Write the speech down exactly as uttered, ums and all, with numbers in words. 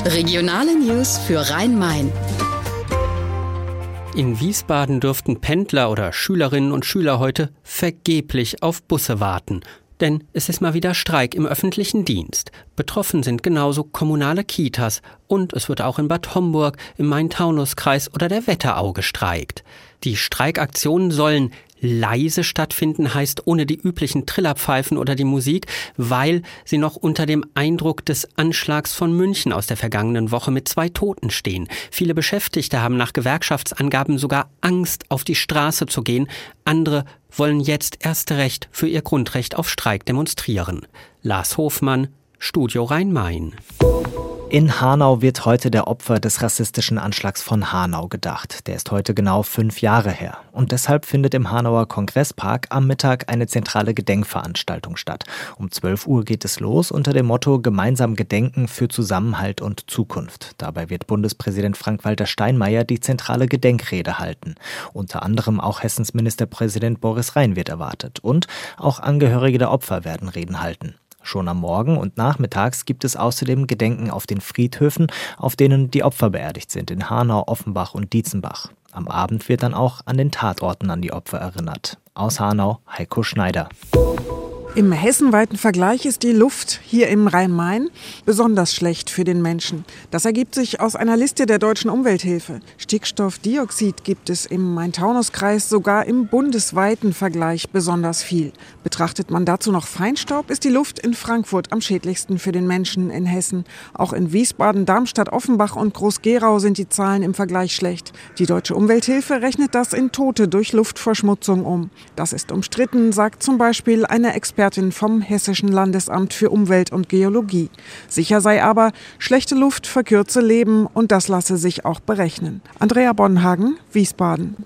Regionale News für Rhein-Main. In Wiesbaden dürften Pendler oder Schülerinnen und Schüler heute vergeblich auf Busse warten. Denn es ist mal wieder Streik im öffentlichen Dienst. Betroffen sind genauso kommunale Kitas. Und es wird auch in Bad Homburg, im Main-Taunus-Kreis oder der Wetterau gestreikt. Die Streikaktionen sollen leise stattfinden, heißt ohne die üblichen Trillerpfeifen oder die Musik, weil sie noch unter dem Eindruck des Anschlags von München aus der vergangenen Woche mit zwei Toten stehen. Viele Beschäftigte haben nach Gewerkschaftsangaben sogar Angst, auf die Straße zu gehen. Andere wollen jetzt erst recht für ihr Grundrecht auf Streik demonstrieren. Lars Hofmann, Studio Rhein-Main. In Hanau wird heute der Opfer des rassistischen Anschlags von Hanau gedacht. Der ist heute genau fünf Jahre her. Und deshalb findet im Hanauer Kongresspark am Mittag eine zentrale Gedenkveranstaltung statt. Um zwölf Uhr geht es los unter dem Motto Gemeinsam gedenken für Zusammenhalt und Zukunft. Dabei wird Bundespräsident Frank-Walter Steinmeier die zentrale Gedenkrede halten. Unter anderem auch Hessens Ministerpräsident Boris Rhein wird erwartet. Und auch Angehörige der Opfer werden Reden halten. Schon am Morgen und nachmittags gibt es außerdem Gedenken auf den Friedhöfen, auf denen die Opfer beerdigt sind, in Hanau, Offenbach und Dietzenbach. Am Abend wird dann auch an den Tatorten an die Opfer erinnert. Aus Hanau, Heiko Schneider. Im hessenweiten Vergleich ist die Luft hier im Rhein-Main besonders schlecht für den Menschen. Das ergibt sich aus einer Liste der Deutschen Umwelthilfe. Stickstoffdioxid gibt es im Main-Taunus-Kreis sogar im bundesweiten Vergleich besonders viel. Betrachtet man dazu noch Feinstaub, ist die Luft in Frankfurt am schädlichsten für den Menschen in Hessen. Auch in Wiesbaden, Darmstadt, Offenbach und Groß-Gerau sind die Zahlen im Vergleich schlecht. Die Deutsche Umwelthilfe rechnet das in Tote durch Luftverschmutzung um. Das ist umstritten, sagt zum Beispiel eine Expertin vom Hessischen Landesamt für Umwelt und Geologie. Sicher sei aber, schlechte Luft verkürze Leben und das lasse sich auch berechnen. Andrea Bonhagen, Wiesbaden.